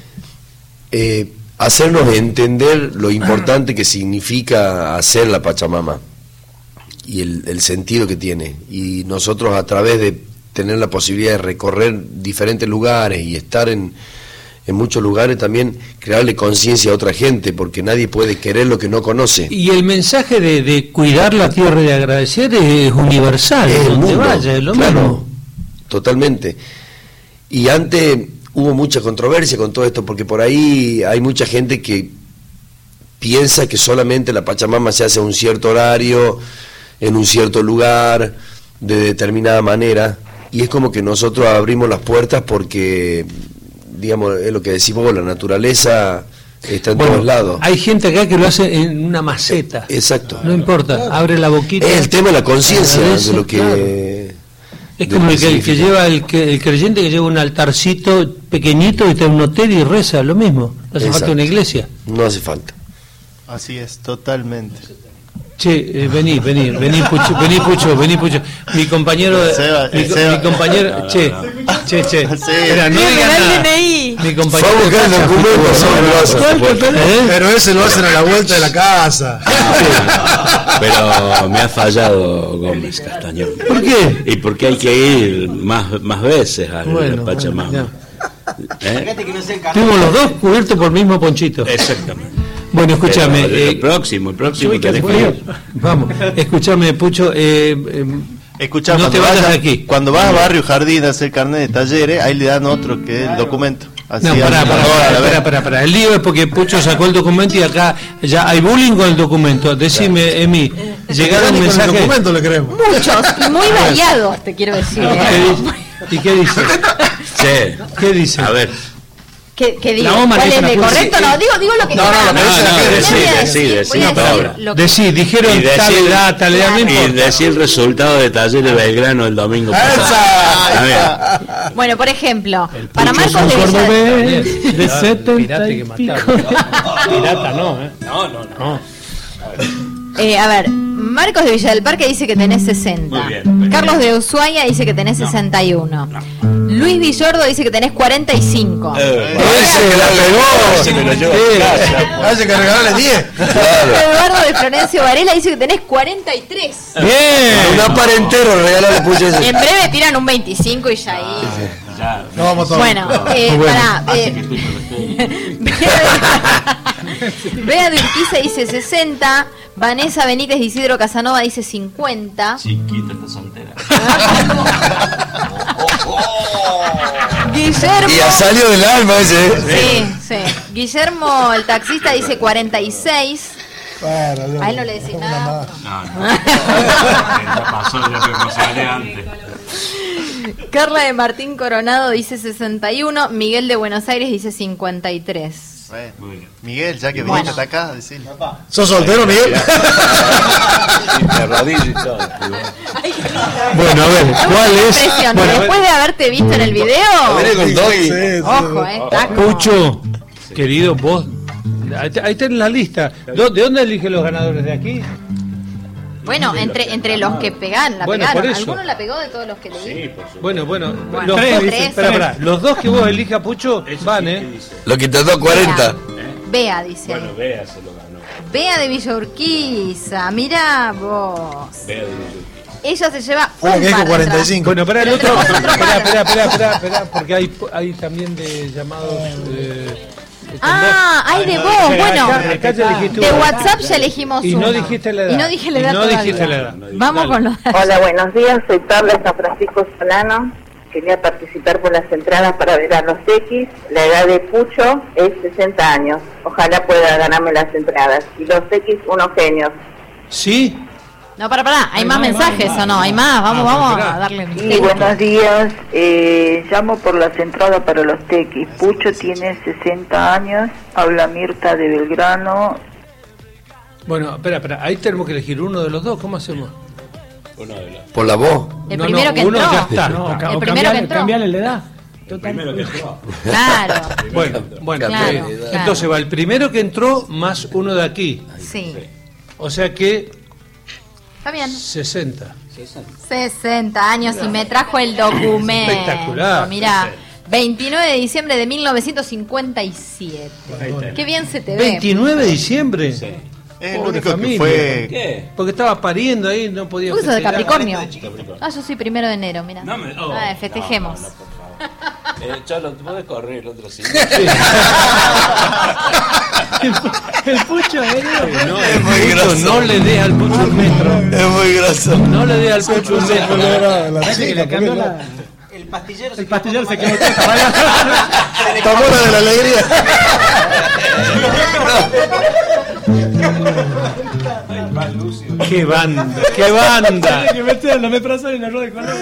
eh, hacernos entender lo importante que significa hacer la Pachamama y el, el sentido que tiene. Y nosotros, a través de tener la posibilidad de recorrer diferentes lugares y estar en, en muchos lugares, también crearle conciencia a otra gente, porque nadie puede querer lo que no conoce. Y el mensaje de, de cuidar la tierra y de agradecer es universal, Es el donde mundo, vaya, es lo claro, mismo. totalmente. Y antes hubo mucha controversia con todo esto, porque por ahí hay mucha gente que piensa que solamente la Pachamama se hace a un cierto horario, en un cierto lugar, de determinada manera, y es como que nosotros abrimos las puertas porque, digamos, es lo que decimos, la naturaleza está en Bueno, todos lados. hay gente acá que lo hace en una maceta. Exacto. No importa, abre la boquita. Es el tema de la conciencia, agradece, de lo que... claro. Es como el que, el que lleva el, que, el creyente que lleva un altarcito pequeñito y te un hotel y reza, lo mismo. No hace falta Exacto. una iglesia. No hace falta. Así es, totalmente. Che, eh, vení, vení, vení Pucho, vení Pucho, vení Pucho. Mi compañero, Seba, mi, co- Seba. mi compañero, che, che, che. Sí. Espera, no Sí, digas me da el nada. D N I. Mi compañero. Fue a buscar el de casa, documento, Pucho. no, no hace falta. ¿Eh? Pero ese lo hacen a la vuelta de la casa. Pero me ha fallado Gómez Castañón. ¿Por qué? Y porque hay que ir más, más veces a Bueno, la Pachamama. bueno, ¿Eh? Fíjate que no sé el Estuvimos los dos cubiertos por el mismo ponchito. Exactamente. Bueno, escúchame. Pero el eh, próximo, el próximo uy, qué tenés que frío. ir. Vamos, escúchame, Pucho. Eh, eh, Escuchá, No cuando te vayas vas a- de aquí. Cuando vas a Barrio Jardín a hacer carnet de talleres, ahí le dan otro que es el documento. Así no, pará, a- pará, a pará, la vez. pará, pará, pará. El lío es porque Pucho sacó el documento y acá ya hay bullying con el documento. Decime, Emi, llegaron Ni con el mensajes. documento le creemos. Muchos y muy variados, te quiero decir. ¿Qué ¿eh? dice? ¿Y qué dice? Che, ¿Qué dice? a ver. ¿Qué, qué digo? La Oma ¿Cuál le es hizo de una correcto? publicidad. No, digo, digo lo que No, no, queramos. no, pero eso Voy es a que decí, decir, decí, decí, voy a no, decir ahora. lo que- Decí, dijeron Y tal decir- edad, tal edad, no Y importa. decir el resultado de Talleres Belgrano el domingo pasado. Está bien. Bueno, por ejemplo, para Pucho Marcos es un de Villa... cordobés de setenta pirata y que pico. mataron. Pirata no, ¿eh? No, no, no. Eh, a ver, Marcos de Villa del Parque dice que tenés sesenta. Muy bien. Carlos de Ushuaia dice que tenés sesenta y uno. Luis Villordo dice que tenés cuarenta y cinco. Eh, ¡Ese la pegó! ese me lo llevo Sí. a casa. Hace que regalarle diez. Eduardo de Florencio Varela dice que tenés cuarenta y tres. Bien. Un aparentero regalo le puse ese. En breve tiran un veinticinco y ya ahí. Ya. No vamos todos. Bueno, eh, Bueno. pará. Eh, Bea de Urquiza dice sesenta. Vanessa Benítez de Isidro Casanova dice cincuenta. Chiquita está soltera. Guillermo. Y ha salido del alma ese. ¿eh? Sí, sí. Guillermo, el taxista, dice cuarenta y seis. Bueno, A él no le decís una nada. más. No, no. Ya pasó, ya te emocioné antes. Carla de Martín Coronado dice sesenta y uno. Miguel de Buenos Aires dice cincuenta y tres. Bueno, Miguel, ya que Bueno. viniste hasta acá, decirle. ¿Sos soltero, Miguel? Y te arrodillo y todo. Bueno, a ver, ¿cuál es? Impresionante. Bueno, a ver, Después de haberte visto en el video. con Doggy. Sí, sí. Ojo, eh, taco. Pucho, querido, vos. Ahí te- ahí está en la lista. ¿Dó- ¿De dónde eligen los ganadores de aquí? Bueno, entre, entre los que pegan, la Bueno, pegaron. por eso. ¿Alguno la pegó de todos los que leí? Bueno, bueno, Bueno, los, tres, dos, dice. espera, espera, los dos que vos elijas, Pucho, van, ¿eh? Lo que te dio cuarenta. Bea, dice. Bueno, ahí. Bea se lo ganó. Bea de Villa Urquiza, mirá vos. Bea de Villa. Ella se lleva un Ah, que es par con de cuarenta y entradas. cinco. Bueno, espera, el Pero otro. tenemos otro Espera, par. espera, espera, espera, espera, porque hay, hay también de llamados. Eh, Ah, hay de vos. Bueno, de WhatsApp ya elegimos y uno. no dijiste la edad. Y no dije la edad. Y no todavía. dijiste la edad. Vamos con los. Hola, buenos días. Soy Carla San Francisco Solano. Quería participar por las entradas para ver a los X. La edad de Pucho es sesenta años. Ojalá pueda ganarme las entradas. Y los X, unos genios. ¿Sí? No, para, para. ¿Hay, Hay más más, mensajes más, o no? ¿Hay más? Vamos, Ah, vamos esperá. a darle Sí, misterio. buenos días. Eh, llamo por las entradas para los Tequis. Pucho tiene sesenta años. Habla Mirta de Belgrano. Bueno, espera, espera. Ahí tenemos que elegir uno de los dos. ¿Cómo hacemos? Por la voz. El No, primero no, que uno entró. ya está. No, El o primero cambiarle, que entró. cambiarle la edad. Total. Primero que entró. Claro. Bueno, bueno. Claro, eh, claro. Entonces va el primero que entró más uno de aquí. Sí. O sea que Está bien. sesenta. sesenta años y me trajo el documento. Espectacular. Mira, veintinueve de diciembre de mil novecientos cincuenta y siete. Qué bien se te ve. ¿veintinueve de diciembre? Es el Pobre único familia. que fue. ¿Qué? Porque estaba pariendo ahí, no podía Vos sos de festejar. Capricornio. Ah, yo soy primero de enero, mira. No me- oh, Ah, festejemos. no, no, por favor. Eh, Cholo, ¿te podés correr el otro sí? El Pucho, ¿eh? No, Es el muy Pucho, grosso. no le des al Pucho un metro. Es muy grosso. No le des al Pucho un metro. Parece que le cambió la... El pastillero, El pastillero se quedó. Tamora de la alegría. ¡Qué banda! ¡Qué banda! Que meter los meprazol en la rueda de color.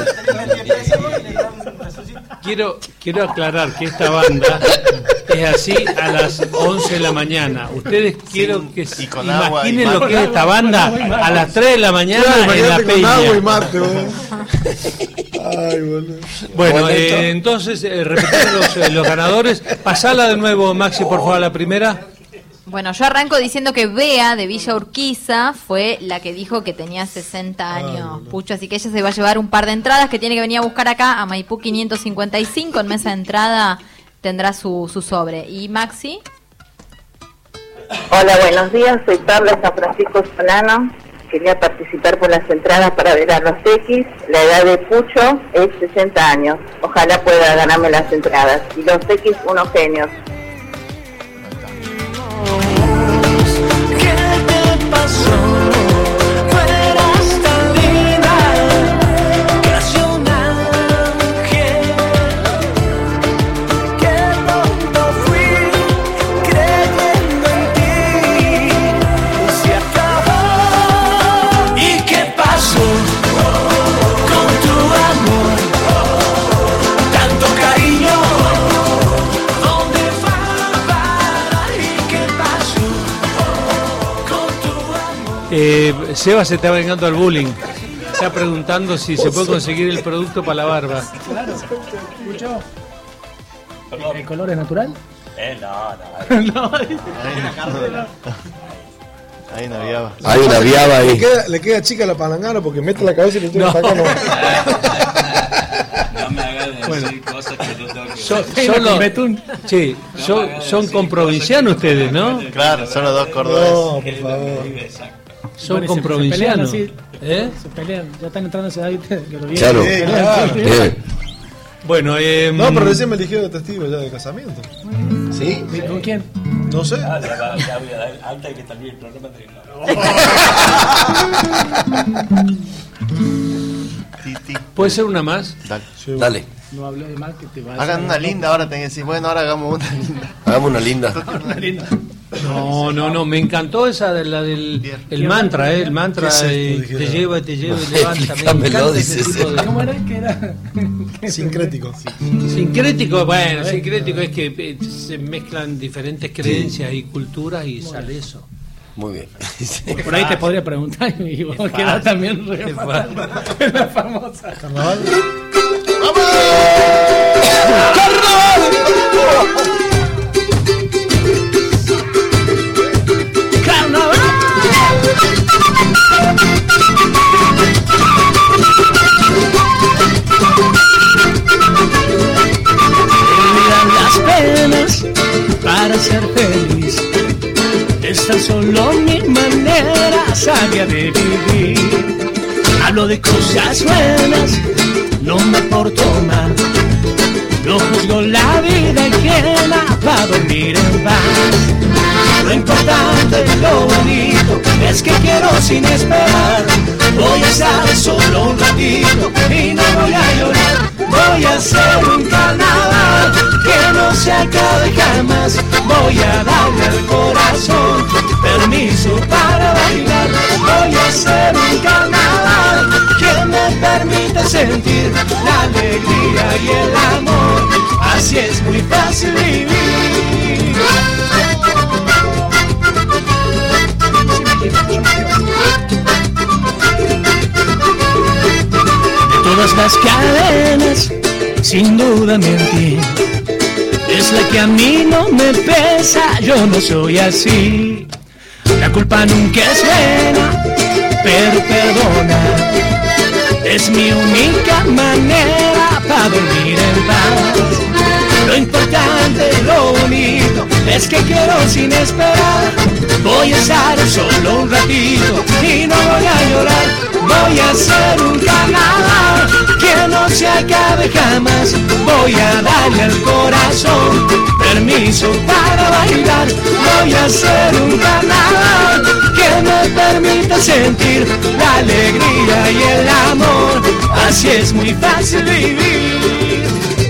Quiero, quiero aclarar que esta banda es así a las once de la mañana. Ustedes quiero que se y con agua y imaginen lo mate. que es esta banda a las tres de la mañana Claro, en la imagínate con agua y peña. mate, boludo. Ay, boludo. Bueno, Bonito. eh, entonces, eh, repetimos los, eh, los ganadores. Pasala de nuevo, Maxi, por favor, a la primera. Bueno, yo arranco diciendo que Bea de Villa Urquiza fue la que dijo que tenía sesenta años, Pucho, así que ella se va a llevar un par de entradas que tiene que venir a buscar acá a Maipú quinientos cincuenta y cinco, en mesa de entrada tendrá su, su sobre. ¿Y Maxi? Hola, buenos días. Soy Carla San Francisco Solano. Quería participar por las entradas para ver a los X. La edad de Pucho es sesenta años. Ojalá pueda ganarme las entradas. Y los X, unos genios. ¿Qué te pasó? Tú eras tan linda, casi un ángel. Qué tonto fui creyendo en ti. Se acabó. ¿Y qué pasó con tu amor? Tanto cariño. ¿Dónde va? ¿Y qué pasó con tu amor? Eh, Seba se está vengando al bullying. Está preguntando si se puede conseguir el producto para la barba. Claro. Pucho. ¿El color es natural? Eh, no, no. No. Ahí no había. Hay una viaba Le ahí. queda, le queda chica la palangana porque mete la cabeza y le tiene que sacar. No me hagas decir cosas que yo tengo que Son, decir. son los- Betún. sí, son, son comprovincianos ustedes, ¿no? Claro, son los dos cordobeses. No, por favor. Son Bueno, se- comprovincianos. se pelean ¿Eh? Se pelean, ya están entrando a esa edad, ¿viste? Que lo vienen. Claro. Sí, claro. Bien. Bueno, eh, No, pero recién me eligieron de testigo ya de casamiento. ¿Sí? ¿Con quién? No sé. Ah, ya va, ya voy a dar, antes de que termine el programa, te- Titi. ¿puede ser una más? Dale. Dale. No hablé de mal que te va a Hagan una linda, ahora tenés que decir, bueno, ahora hagamos una linda. Hagamos una linda. No, no, no, me encantó esa de la del el mantra, ¿eh? El mantra ¿Qué es esto? eh, Dijeron. te lleva, te lleva y levanta. Me Explícamelo, encanta ese dices. tipo de- ¿Cómo era que era? Sincrético. Sincrético, bueno, sincrético es que eh, se mezclan diferentes creencias y culturas y sale eso. Muy bien. Por ahí te podría preguntar y vos quedás también re Es fatal. La famosa. Carnaval. Olvidar las penas para ser feliz. Es tan solo mi manera sabia de vivir. Hablo de cosas buenas, no me porto mal. No juzgo la vida ajena para dormir en paz. Lo importante, lo bonito, es que quiero sin esperar. Voy a estar solo un ratito y no voy a llorar. Voy a hacer un carnaval que no se acabe jamás. Voy a darle al corazón permiso para bailar. Voy a hacer un carnaval que me permita sentir la alegría y el amor. Así es muy fácil vivir. Todas las cadenas, sin duda mentir, es la que a mí no me pesa, yo no soy así. La culpa nunca es buena, pero perdona, es mi única manera para dormir en paz. Lo importante, lo bonito, es que quiero sin esperar. Voy a estar solo un ratito y no voy a llorar. Voy a hacer un carnaval que no se acabe jamás. Voy a darle al corazón permiso para bailar. Voy a hacer un carnaval que me permita sentir la alegría y el amor. Así es muy fácil vivir.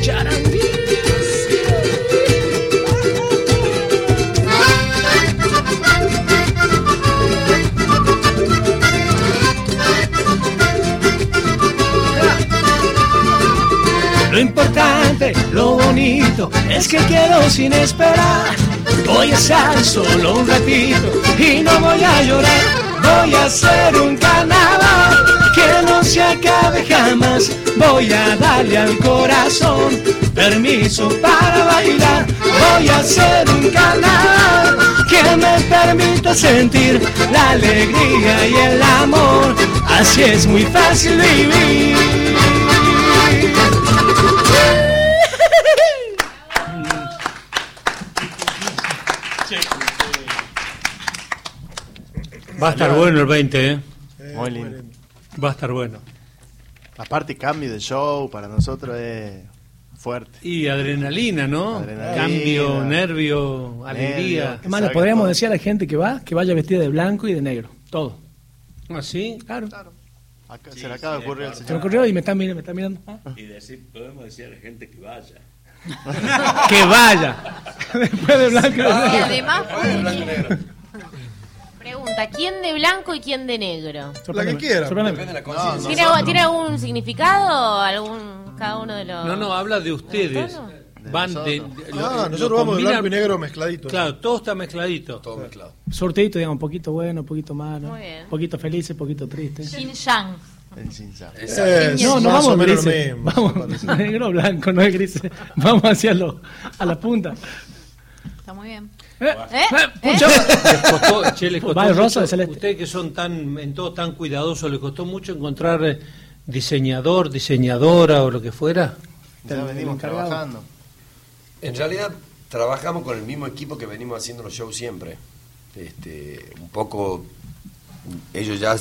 Lo importante, lo bonito, es que quiero sin esperar. Voy a estar solo un ratito y no voy a llorar. Voy a hacer un carnaval que no se acabe jamás. Voy a darle al corazón permiso para bailar. Voy a hacer un carnaval que me permita sentir la alegría y el amor. Así es muy fácil vivir. Va a estar bueno el veinte, ¿eh? Muy lindo. Va a estar bueno. Aparte, cambio de show para nosotros es fuerte. Y adrenalina, ¿no? Adrenalina. Cambio, nervio, alegría. Es más, le podríamos decir a la gente que va, que vaya vestida de blanco y de negro. Todo. ¿Ah, sí? Claro. Claro. Acá, sí, se le acaba de ocurrir al señor. Se me ocurrió y me están, me están mirando. ¿Ah? Y decir, podemos decir a la gente que vaya. ¡Que vaya! Después de blanco y de Y negro. además, negro. Pregunta, ¿quién de blanco y quién de negro? La que quiera. Depende de la conciencia. ¿Tiene, algún- ¿Tiene algún significado? ¿Algún, cada uno de los...? No, no, habla de ustedes. ¿Tono? Van de, de- lo- Ah, lo nosotros vamos de combinan- blanco y negro mezcladito. Claro, todo está mezcladito. Todo mezclado. Sorteito, digamos, un poquito bueno, un poquito malo. Muy bien. Un poquito feliz, un poquito triste. Yin Yang. El Sinsa. Eh, No, no más vamos o menos lo grises. mismo. Vamos, negro, blanco, no es gris. Vamos hacia lo, a la punta. Está muy bien. Eh, ¿Eh? eh, ¿Eh? pucha. Les costó, che, les costó Va el mucho- rosa de celeste. ustedes que son tan en todo tan cuidadosos, les costó mucho encontrar eh, diseñador, diseñadora o lo que fuera. Ya venimos encargado. trabajando. En realidad trabajamos con el mismo equipo que venimos haciendo los shows siempre. Este, un poco ellos ya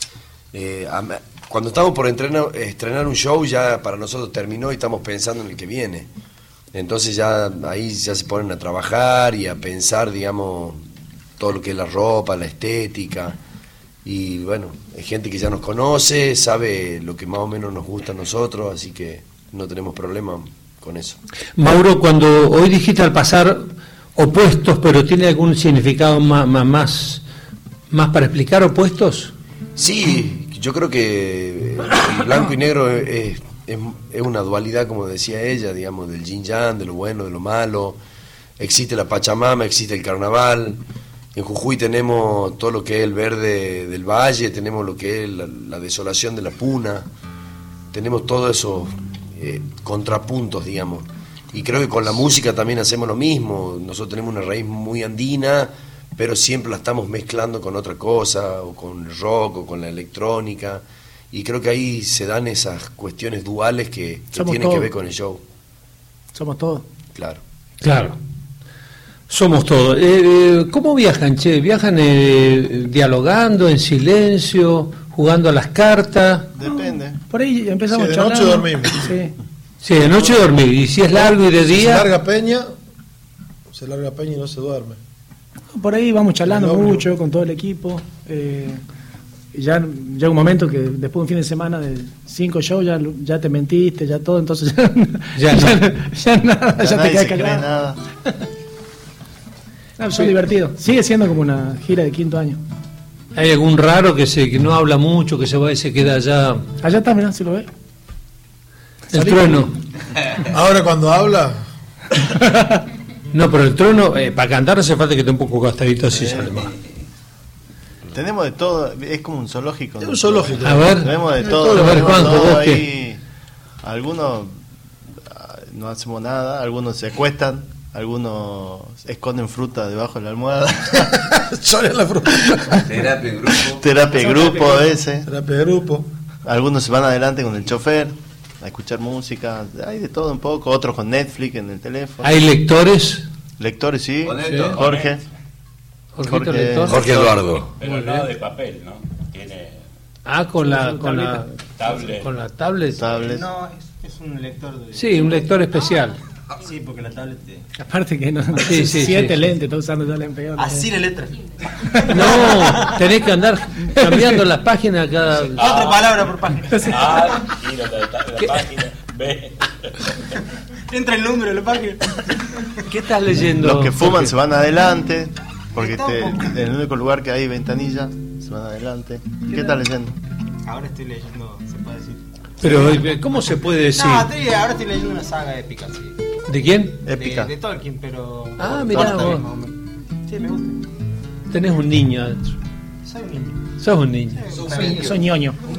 eh, am- cuando estamos por entrenar, estrenar un show ya para nosotros terminó y estamos pensando en el que viene. Entonces ya ahí ya se ponen a trabajar y a pensar, digamos, todo lo que es la ropa, la estética. Y bueno, es gente que ya nos conoce, sabe lo que más o menos nos gusta a nosotros, así que no tenemos problema con eso. Mauro, cuando hoy dijiste al pasar opuestos, pero tiene algún significado más, más, más para explicar opuestos. Sí, yo creo que el blanco y negro es, es, es una dualidad, como decía ella, digamos, del yin yang, de lo bueno, de lo malo. Existe la Pachamama, existe el carnaval. En Jujuy tenemos todo lo que es el verde del valle, tenemos lo que es la, la desolación de la puna, tenemos todos esos eh, contrapuntos, digamos. Y creo que con la música también hacemos lo mismo. Nosotros tenemos una raíz muy andina, pero siempre la estamos mezclando con otra cosa, o con el rock, o con la electrónica. Y creo que ahí se dan esas cuestiones duales que, que Somos tienen que todos. ver con el show. Somos todos. Claro. Claro. Somos todos. Eh, eh, ¿Cómo viajan, che? ¿Viajan eh, dialogando, en silencio, jugando a las cartas? Depende. Por ahí empezamos Sí, de charlando. noche dormimos. Sí. Sí, de noche dormir. Y si es largo y de Si se día... larga peña, se larga Peña y no se duerme. Por ahí vamos charlando El ómnibus. mucho con todo el equipo. Eh, y ya llega un momento que después de un fin de semana de cinco shows ya, ya te mentiste, ya todo, entonces ya, Ya, ya, no. ya nada, ya, Ya te nadie quedas se cree callado. nada. No, son divertidos. Sigue siendo como una gira de quinto año. ¿Hay algún raro que se que no habla mucho, que se va y se queda allá? Allá está, mirá, si lo ves. El Salí trueno. Ahora cuando habla, No, pero el trueno, eh, para cantar hace falta que esté un poco gastadito así sale más. Tenemos de todo, es como un zoológico. es ¿no? un zoológico. A ver. Tenemos de Es todo. todo. A ver, tenemos Juanjo, todo ¿vos qué? ahí. Algunos ah, no hacemos nada, algunos se acuestan, algunos esconden fruta debajo de la almohada. Chorean la fruta. Terapia en grupo. Terapia de grupo ese. Terapia de grupo. Algunos se van adelante con el chofer a escuchar música, hay de todo un poco, otros con Netflix en el teléfono. ¿Hay lectores? Lectores, sí. Con Sí. esto. Jorge. Jorgito, Jorge- lector. Jorge Eduardo. Pero no de papel, ¿no? Tiene Ah, con la, con la, tablet. con la tablet. Tablet. No, es, es un lector de... Sí, un lector especial. Sí, porque la tablet te... Aparte que no, Sí, sí, siete sí. lentes, está usando ya lentes pegados. Así la letra. No, tenés que andar cambiando las páginas cada. Otra palabra por página. Ah, mira la, la, la página. Ve. Entra el número de la página. ¿Qué estás leyendo? Los que fuman Jorge? se van adelante, porque Está te- un poco. en el único lugar que hay ventanilla, se van adelante. ¿Qué estás leyendo? Ahora estoy leyendo, se puede decir. Pero, eh, ¿cómo se puede decir? No, estoy- ahora estoy leyendo una saga épica, sí. ¿De quién? Épica. De, de Tolkien, pero... Ah, mirá Tolkien, vos. más o menos. Sí, me gusta. Tenés un niño adentro. Soy un niño. Sos un niño. Soy, soy ñoño. Un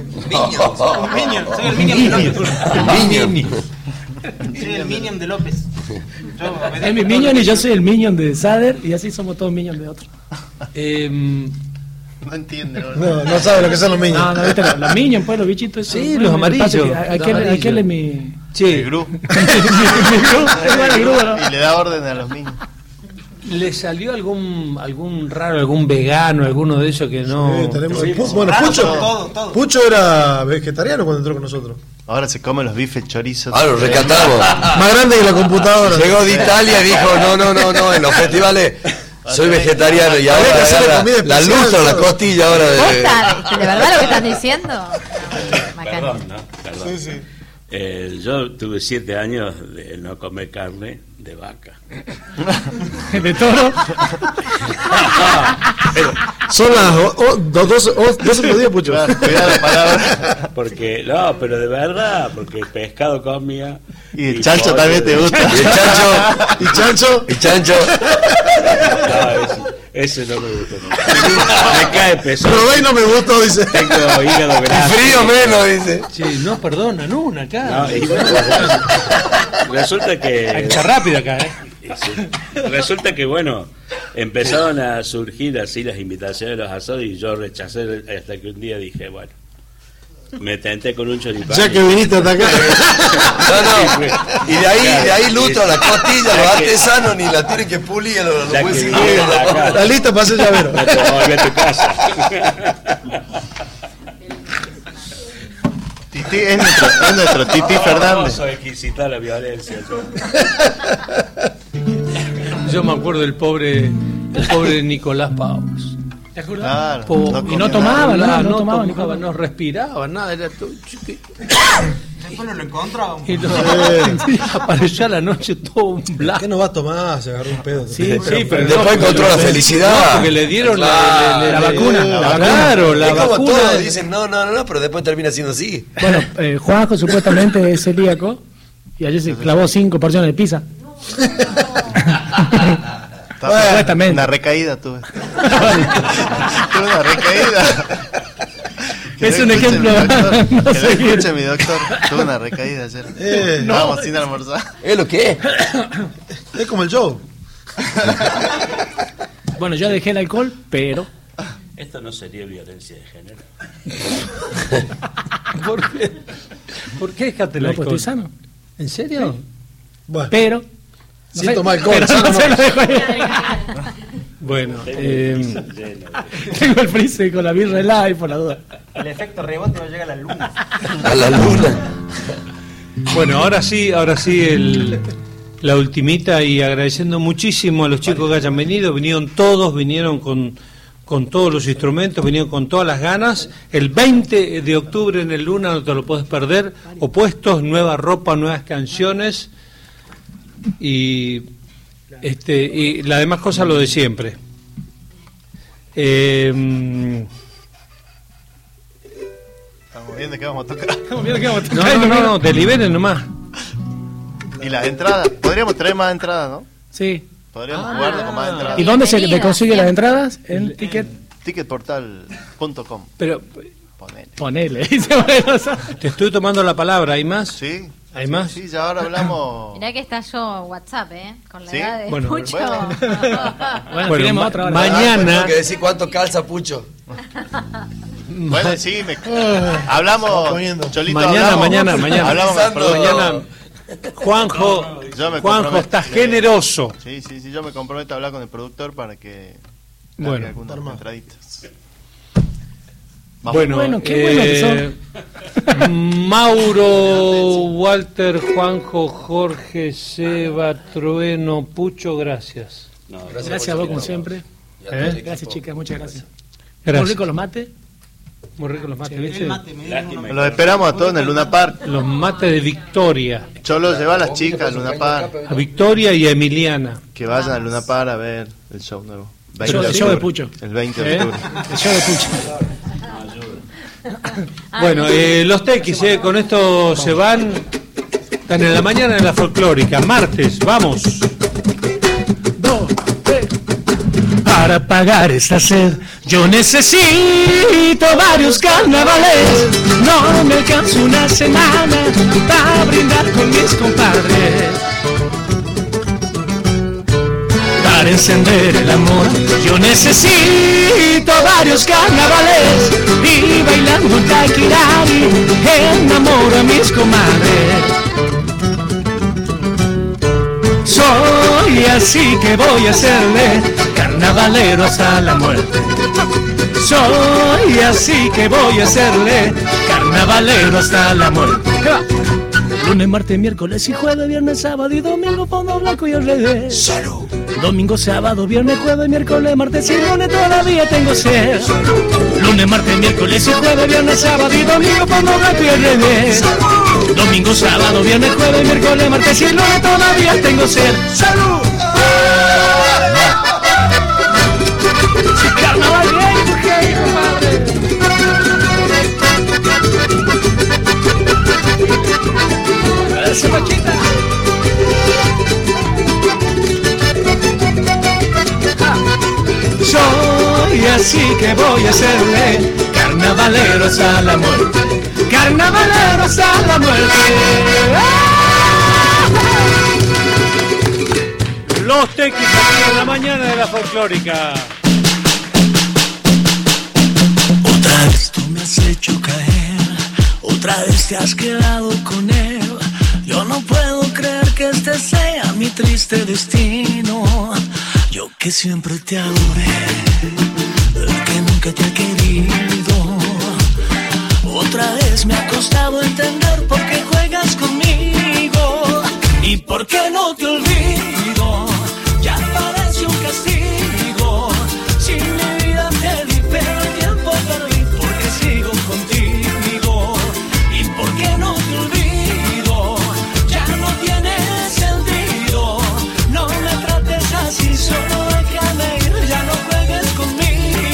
minion, soy el minion de López. Niño. Soy el minion de López. Yo, me Es mi minion y yo soy el minion de Sader y así somos todos minions de otro. Eh, No entiende. ¿no? No, no sabe lo que son los niños. No, no, viste, los, los minions, pues, los bichitos. esos, Sí, pues, los me amarillos, pasa que a- los Aquel, amarillos. aquel es mi... sí, El Gru. mi Gru, igual el Gru, ¿no? Y le da orden a los niños. ¿le salió algún algún raro, algún vegano, alguno de esos que no? Sí, tenemos- Sí, Pu- sí. bueno, Raro, Pucho, todo, todo. Pucho era vegetariano cuando entró con nosotros. Ahora se comen los bifes chorizos. Ah, lo rescatamos. Más grande que la computadora. Llegó de Italia y dijo, no, no, no, no, en los festivales soy vegetariano y Había ahora que hacerle agarra comida la especial, luz o la todo. costilla ahora de... ¿Posta? ¿De verdad lo que están diciendo? Macana. Perdón, ¿no? Perdón. Sí, sí. Eh, yo tuve siete años de no comer carne de vaca. De toro. Son las o- o- dos- doce o- doce mediodía, Pucho. Claro, cuidado la palabra. Porque, no, pero de verdad, porque pescado comía. Y el chancho también te gusta. Y el chancho, ¿Y Chancho? y chancho, No, ese, ese no me gusta. No. Me cae pesado. Probé y no me gustó, dice. Tengo hígado y graso. frío menos, dice. Sí, no perdonan una acá. No, y bueno, resulta que Hay que estar rápido acá, ¿eh? sí. Resulta que bueno, empezaron a surgir así las invitaciones de los asados y yo rechacé hasta que un día dije, bueno, me tenté con un choripán. Ya que viniste hasta acá. No, no. Y de ahí, de ahí luto la costilla, los artesanos ni la tienen que pulir, lo, lo Ya pueden que seguir. vinieron acá. Está lista para ser llavero. Me tengo que volver a tu casa. Titi es nuestro, es nuestro Titi Fernández. Soy exquisita la violencia. yo. Yo me acuerdo del pobre, el pobre Nicolás Pavos. ¿Te acuerdas? Claro, Po- Y no comía tomaba, nada. no, no, no tomaba ni tomaba, comía. no respiraba, nada, era todo chiquito. Después no lo encontrábamos. Y no- apareció a la noche todo un blanco. ¿Qué no va a tomar? Se agarró un pedo. Sí, Sí, pero Después no, encontró porque la le- felicidad. no, porque le dieron la, Claro. le- le- La le- vacuna, la la vacuna. vacuna. Claro, la es como vacuna. todos dicen, no, no, no, no, pero después termina siendo así. Bueno, eh, Juanjo supuestamente es celíaco y ayer se clavó cinco porciones de pizza. Estaba- Supuestamente. Una recaída tuve. Tuve una recaída. Que Es no un escuche ejemplo mi doctor, a no que no seguir. escuche mi doctor. Tuve una recaída ayer. Eh, Estábamos sin almorzar. ¿Es lo que es? Es como el show. Bueno, yo dejé el alcohol, pero Esto no sería violencia de género. ¿Por qué? ¿Por qué dejaste el no, pues alcohol? estoy sano. ¿En serio? Bueno, Pero sin sé- tomar alcohol. pero sano no se no. lo dejo ahí. Bueno, Tengo eh, el piso lleno de- Tengo el freezer con la birra helada y por la duda. El efecto rebote no llega a la luna. A la luna. bueno, ahora sí, ahora sí el la ultimita y agradeciendo muchísimo a los chicos que hayan venido. Vinieron todos, vinieron con, con todos los instrumentos, vinieron con todas las ganas. El veinte de octubre en el Luna, no te lo puedes perder. Opuestos, nueva ropa, nuevas canciones y, este, y las demás cosas lo de siempre. Eh, Estamos viendo que vamos a tocar. Estamos viendo que vamos a tocar. no, no, no, no, deliberen nomás. Y las entradas, podríamos traer más entradas, ¿no? Sí. Podríamos Ah. jugar con más entradas. ¿Y dónde se te Bienvenida, consigue las siempre. entradas? En Ticket. ticketportal punto com. Pero Ponele. Ponele. dice, bueno, te estoy tomando la palabra, ¿hay más? Sí. ¿Hay más? Sí, ya ahora hablamos. Mirá que está yo WhatsApp, ¿eh? Con la ¿Sí? edad de Bueno, Pucho. bueno. Bueno, Bueno, tenemos ma- otra hora. mañana- Tengo que decir cuánto calza Pucho. Bueno, sí, me... hablamos. comiendo. Cholito, Mañana, hablamos, mañana, mañana. Hablamos, perdón, Mañana, Juanjo, Yo me Juanjo, comprometo. estás generoso. Sí, sí, sí, yo me comprometo a hablar con el productor para que Bueno. haga algunas entraditas. Vamos. Bueno, Bueno, qué bueno que eh, Mauro, Walter, Juanjo, Jorge, Seba, Trueno, Pucho, gracias. No, Gracias a vos, como siempre. ¿Eh? Gracias, chicas, muchas gracias. Gracias. Muy rico los mates. Muy rico los mates, Sí, ¿viste? lástima. Los esperamos a todos en el Luna Park. Los mates de Victoria. Cholo, lleva a las chicas al Luna Park. A Victoria y a Emiliana. Que vayan al Luna Park a ver el show nuevo. El show, el show de Pucho. El veinte de ¿Eh? octubre. El show de Pucho. Bueno, eh, los tequis, eh, con esto se van. Están en la mañana de la folclórica. Martes, vamos. Dos, tres. Para pagar esta sed, yo necesito varios carnavales. No me alcanza una semana para brindar con mis compadres. Para encender el amor, yo necesito varios carnavales. Y bailando un taquirari, enamoro a mis comadres. Soy así que voy a hacerle carnavalero hasta la muerte. Soy así que voy a hacerle carnavalero hasta la muerte. Lunes, martes, miércoles y jueves, viernes, sábado y domingo, fondo blanco y al revés. Salud. Domingo, sábado, viernes, jueves, miércoles, martes y lunes todavía tengo sed. Lunes, martes, miércoles y jueves, viernes, sábado y domingo, fondo blanco y al revés. Domingo, sábado, viernes, jueves, miércoles, martes y lunes todavía tengo sed. ¡Salud! Carnaval gay, mujer, compadre. Gracias, Pachita. Soy así que voy a hacerle carnavaleros a la muerte. Carnavaleros a la muerte. Los tequis aquí en la mañana de la folclórica. Otra vez tú me has hecho caer, otra vez te has quedado con él. Yo no puedo creer que este sea mi triste destino. Yo que siempre te adoré, el que nunca te ha querido. Otra vez me ha costado entender por qué juegas conmigo y por qué no te olvido. Ya parece un castigo. Si mi vida te di, pero el tiempo perdí porque sigo contigo. ¿Y por qué no te olvido? Ya no tiene sentido. No me trates así, solo déjame ir, ya no juegues conmigo.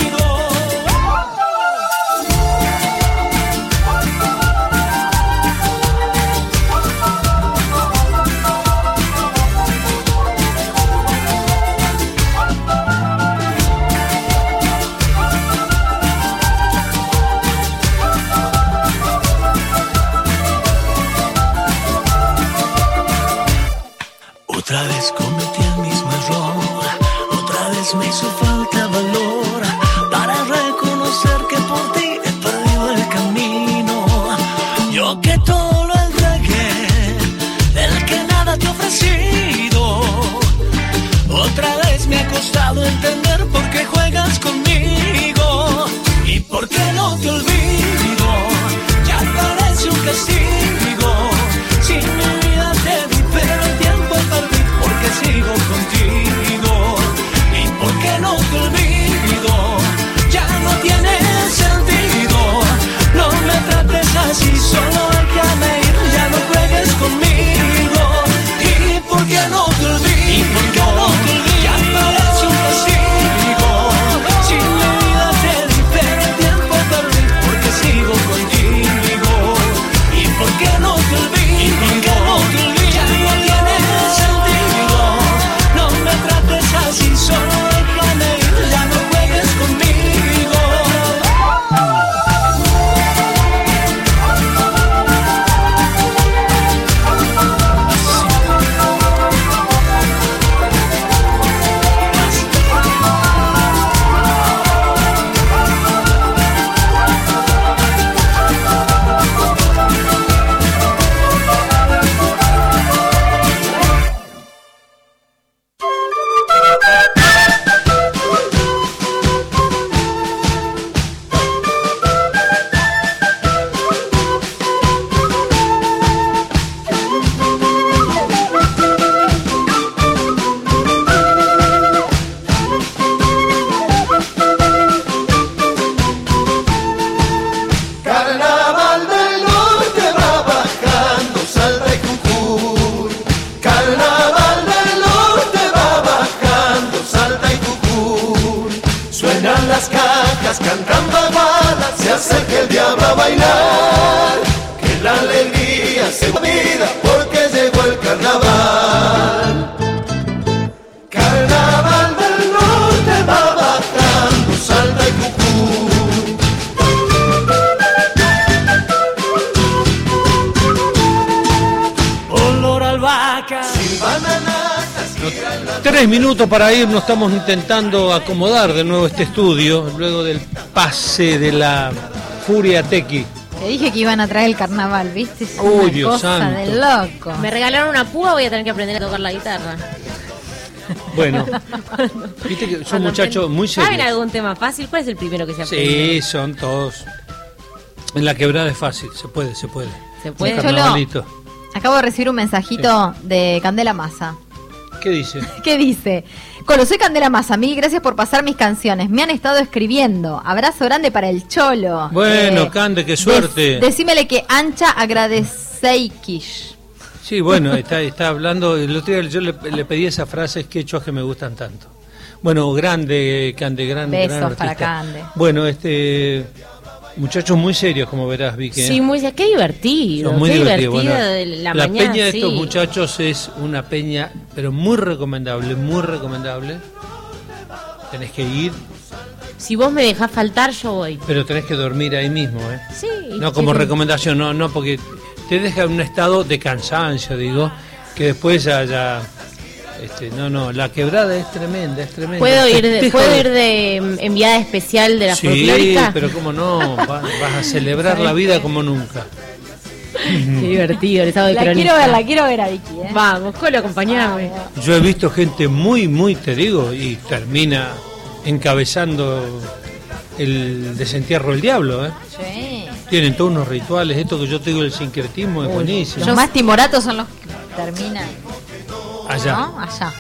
Otra vez cometí el mismo error, otra vez me hizo falta valor para reconocer que por ti he perdido el camino. Yo que todo lo entregué, el que nada te he ofrecido. Otra vez me ha costado entender por qué juegas conmigo y por qué no te olvido. Ya parece un castigo. Si mi vida te di, pero el tiempo perdí Mientras cantan bagualas se acerca el diablo a bailar, que la alegría se vida porque llegó el carnaval. Carnaval del norte va bajando, Salta y Jujuy. Olor a albahaca. Sin bananatas. Tres minutos para irnos, estamos intentando acomodar de nuevo este estudio, luego del pase de la Furia Tequi. Te dije que iban a traer el carnaval, ¿viste? Es Uy, una Dios cosa santo. de loco. Me regalaron una púa, voy a tener que aprender a tocar la guitarra. Bueno, viste que son Cuando muchachos aprend- muy ¿Saben serios. algún tema fácil? ¿Cuál es el primero que se aprende? Sí, son todos. En la quebrada es fácil, se puede, se puede. Se Che, puede. Cholo, Carnavalito. acabo de recibir un mensajito de Candela Massa. ¿Qué dice? ¿Qué dice? Colo, soy Candela Massa, mil gracias por pasar mis canciones. Me han estado escribiendo. Abrazo grande para el Cholo. Bueno, Eh, Cande, qué suerte. des- decímele que Ancha agradeceikish. Sí, bueno, está, está hablando. El otro día yo le, le pedí esas frases quechuas que me gustan tanto. Bueno, grande, Cande, gran, Besos gran artista. para Cande. Bueno, este. Muchachos muy serios, como verás, Vicky. ¿eh? Sí, muy, qué divertido. Son muy qué divertidos. divertido Bueno, de la, la mañana. peña de estos sí. muchachos es una peña, pero muy recomendable, muy recomendable. Tenés que ir, Si vos me dejás faltar, yo voy. pero tenés que dormir ahí mismo, ¿eh? Sí. No como sí. recomendación, no, no, porque te deja en un estado de cansancio, digo, que después ya, ya este, no, no, la quebrada es tremenda, es tremenda. ¿Puedo ir de, Festejo ¿puedo de- ir de mm, enviada especial de la Sí, folclórica? pero cómo no, va- vas a celebrar la vida como nunca. Qué divertido, el estado de La cronista. quiero ver, la quiero ver a Vicky, ¿eh? Vamos, Colo, acompañame. Yo he visto gente muy, muy, te digo, y termina encabezando el desentierro del diablo, ¿eh? Sí. Tienen todos unos rituales, esto que yo te digo, el sincretismo es buenísimo. Los más timoratos son los que terminan, Allá. ¿no? Allá.